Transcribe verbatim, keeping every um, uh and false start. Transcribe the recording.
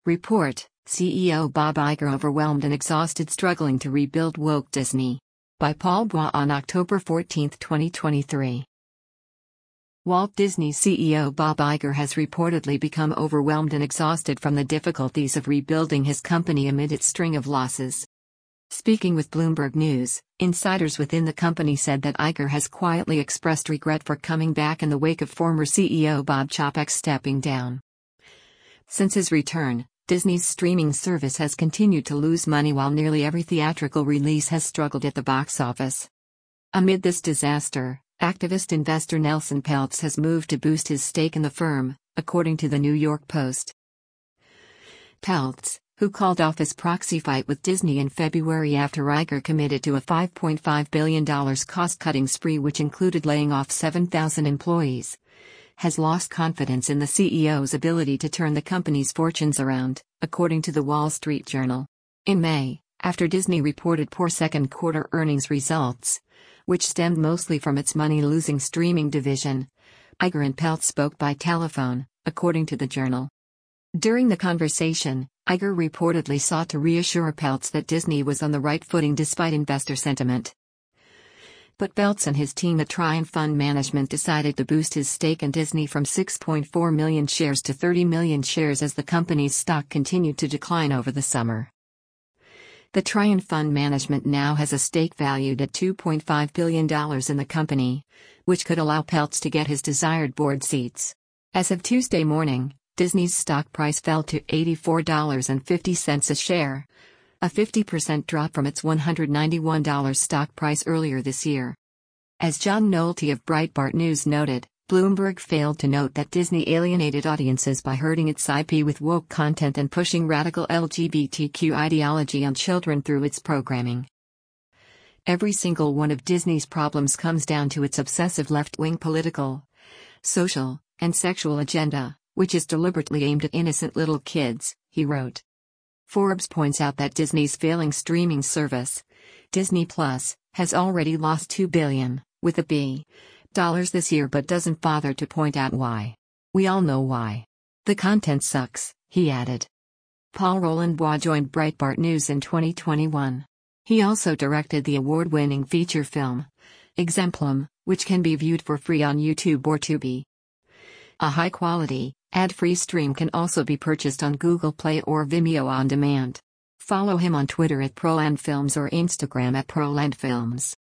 Report: C E O Bob Iger overwhelmed and exhausted struggling to rebuild woke Disney. By Paul Bois on October fourteenth, twenty twenty-three. Walt Disney C E O Bob Iger has reportedly become overwhelmed and exhausted from the difficulties of rebuilding his company amid its string of losses. Speaking with Bloomberg News, insiders within the company said that Iger has quietly expressed regret for coming back in the wake of former C E O Bob Chapek stepping down. Since his return, Disney's streaming service has continued to lose money while nearly every theatrical release has struggled at the box office. Amid this disaster, activist investor Nelson Peltz has moved to boost his stake in the firm, according to the New York Post. Peltz, who called off his proxy fight with Disney in February after Iger committed to a five point five billion dollars cost-cutting spree which included laying off seven thousand employees, has lost confidence in the C E O's ability to turn the company's fortunes around, according to the Wall Street Journal. In May, after Disney reported poor second-quarter earnings results, which stemmed mostly from its money-losing streaming division, Iger and Peltz spoke by telephone, according to the Journal. During the conversation, Iger reportedly sought to reassure Peltz that Disney was on the right footing despite investor sentiment. But Peltz and his team at Trian Fund Management decided to boost his stake in Disney from six point four million shares to thirty million shares as the company's stock continued to decline over the summer. The Trian Fund Management now has a stake valued at two point five billion dollars in the company, which could allow Peltz to get his desired board seats. As of Tuesday morning, Disney's stock price fell to eighty-four dollars and fifty cents a share, a fifty percent drop from its one hundred ninety-one dollars stock price earlier this year. As John Nolte of Breitbart News noted, Bloomberg failed to note that Disney alienated audiences by hurting its I P with woke content and pushing radical L G B T Q ideology on children through its programming. Every single one of Disney's problems comes down to its obsessive left-wing political, social, and sexual agenda, which is deliberately aimed at innocent little kids, he wrote. Forbes points out that Disney's failing streaming service, Disney Plus, has already lost two billion dollars, with a B, dollars this year but doesn't bother to point out why. We all know why. The content sucks, he added. Paul Roland Bois joined Breitbart News in twenty twenty-one. He also directed the award-winning feature film, Exemplum, which can be viewed for free on YouTube or Tubi. A high-quality, ad-free stream can also be purchased on Google Play or Vimeo on demand. Follow him on Twitter at ProlandFilms or Instagram at ProlandFilms.